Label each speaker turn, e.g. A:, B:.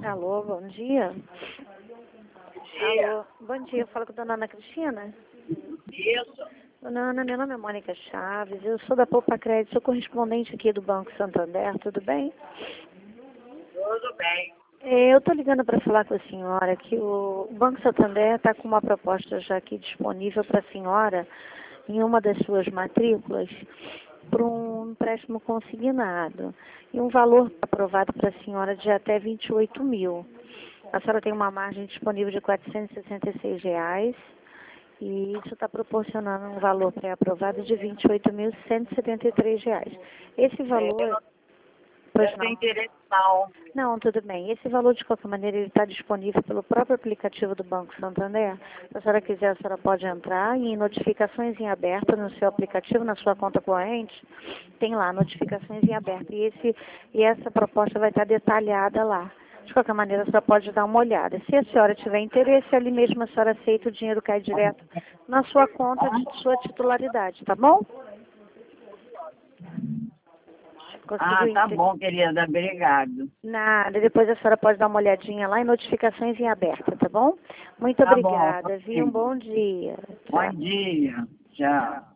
A: Alô, bom dia. Alô, bom dia. Eu falo com a dona Ana Cristina.
B: Isso.
A: Dona Ana, meu nome é Mônica Chaves. Eu sou da Poupa Crédito, sou correspondente aqui do Banco Santander. Tudo bem?
B: Tudo bem.
A: Eu estou ligando para falar com a senhora que o Banco Santander está com uma proposta já aqui disponível para a senhora em uma das suas matrículas para um empréstimo consignado e um valor aprovado para a senhora de até 28 mil. A senhora tem uma margem disponível de R$ 466 e isso está proporcionando um valor pré-aprovado de R$ 28.173. Esse valor... Pois
B: Eu tenho
A: não.
B: interesse não.
A: Não, tudo bem. Esse valor, de qualquer maneira, ele está disponível pelo próprio aplicativo do Banco Santander. Se a senhora quiser, a senhora pode entrar em notificações em aberto no seu aplicativo, na sua conta corrente. Tem lá, notificações em aberto. E essa proposta vai estar detalhada lá. De qualquer maneira, a senhora pode dar uma olhada. Se a senhora tiver interesse, ali mesmo a senhora aceita, o dinheiro cai direto na sua conta de sua titularidade, tá bom? Conseguiu
B: Tá bom, querida. Obrigado.
A: Nada, depois a senhora pode dar uma olhadinha lá em notificações em aberto, tá bom? Muito
B: Tá bom.
A: obrigada, viu? Um bom dia.
B: Bom
A: Tchau.
B: dia. Tchau.